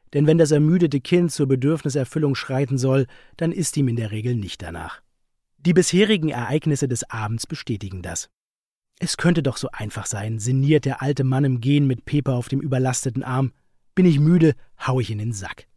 Denn wenn das ermüdete Kind zur Bedürfniserfüllung schreiten soll, dann ist ihm in der Regel nicht danach. Die bisherigen Ereignisse des Abends bestätigen das. »Es könnte doch so einfach sein«, sinniert der alte Mann im Gehen mit Pepe auf dem überlasteten Arm. »Bin ich müde, hau ich in den Sack.«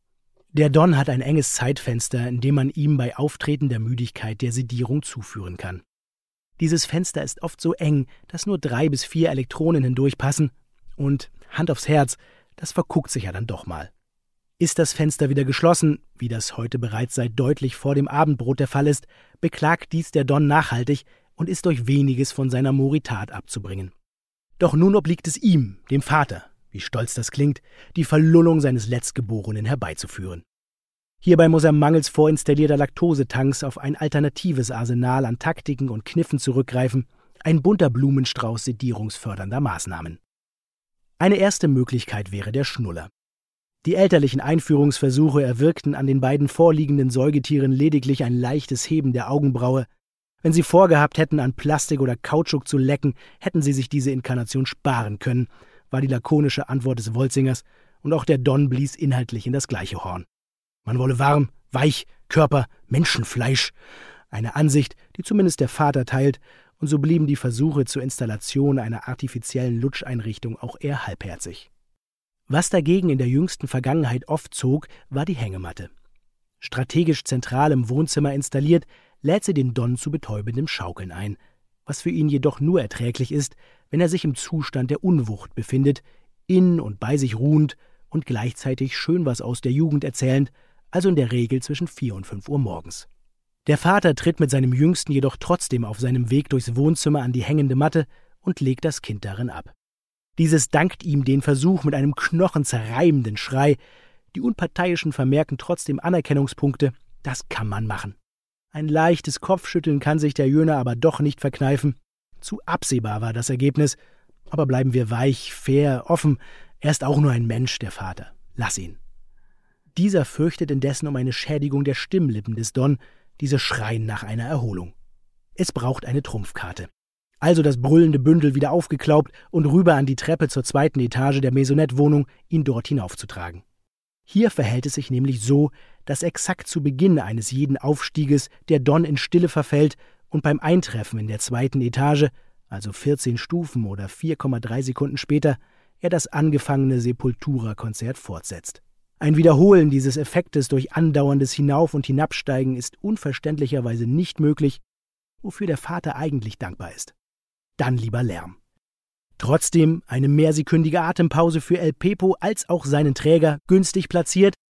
Der Don hat ein enges Zeitfenster, in dem man ihm bei Auftreten der Müdigkeit der Sedierung zuführen kann. Dieses Fenster ist oft so eng, dass nur 3 bis 4 Elektronen hindurchpassen. Und, Hand aufs Herz, das verguckt sich ja dann doch mal. Ist das Fenster wieder geschlossen, wie das heute bereits seit deutlich vor dem Abendbrot der Fall ist, beklagt dies der Don nachhaltig und ist durch weniges von seiner Moritat abzubringen. Doch nun obliegt es ihm, dem Vater, wie stolz das klingt, die Verlullung seines Letztgeborenen herbeizuführen. Hierbei muss er mangels vorinstallierter Laktosetanks auf ein alternatives Arsenal an Taktiken und Kniffen zurückgreifen, ein bunter Blumenstrauß sedierungsfördernder Maßnahmen. Eine erste Möglichkeit wäre der Schnuller. Die elterlichen Einführungsversuche erwirkten an den beiden vorliegenden Säugetieren lediglich ein leichtes Heben der Augenbraue. Wenn sie vorgehabt hätten, an Plastik oder Kautschuk zu lecken, hätten sie sich diese Inkarnation sparen können, war die lakonische Antwort des Wolzingers, und auch der Don blies inhaltlich in das gleiche Horn. Man wolle warm, weich, Körper, Menschenfleisch. Eine Ansicht, die zumindest der Vater teilt, und so blieben die Versuche zur Installation einer artifiziellen Lutscheinrichtung auch eher halbherzig. Was dagegen in der jüngsten Vergangenheit oft zog, war die Hängematte. Strategisch zentral im Wohnzimmer installiert, lädt sie den Don zu betäubendem Schaukeln ein, was für ihn jedoch nur erträglich ist, wenn er sich im Zustand der Unwucht befindet, in und bei sich ruhend und gleichzeitig schön was aus der Jugend erzählend, also in der Regel zwischen 4 und 5 Uhr morgens. Der Vater tritt mit seinem Jüngsten jedoch trotzdem auf seinem Weg durchs Wohnzimmer an die hängende Matte und legt das Kind darin ab. Dieses dankt ihm den Versuch mit einem knochenzerreibenden Schrei. Die Unparteiischen vermerken trotzdem Anerkennungspunkte, das kann man machen. Ein leichtes Kopfschütteln kann sich der Jöner aber doch nicht verkneifen. Zu absehbar war das Ergebnis, aber bleiben wir weich, fair, offen. Er ist auch nur ein Mensch, der Vater. Lass ihn. Dieser fürchtet indessen um eine Schädigung der Stimmlippen des Don, diese schreien nach einer Erholung. Es braucht eine Trumpfkarte. Also das brüllende Bündel wieder aufgeklaubt und rüber an die Treppe zur 2. Etage der Maisonette-Wohnung, ihn dort hinaufzutragen. Hier verhält es sich nämlich so, dass exakt zu Beginn eines jeden Aufstieges der Don in Stille verfällt und beim Eintreffen in der 2. Etage, also 14 Stufen oder 4,3 Sekunden später, er das angefangene Sepultura-Konzert fortsetzt. Ein Wiederholen dieses Effektes durch andauerndes Hinauf- und Hinabsteigen ist unverständlicherweise nicht möglich, wofür der Vater eigentlich dankbar ist. Dann lieber Lärm. Trotzdem eine mehrsekündige Atempause für El Pepo als auch seinen Träger günstig platziert,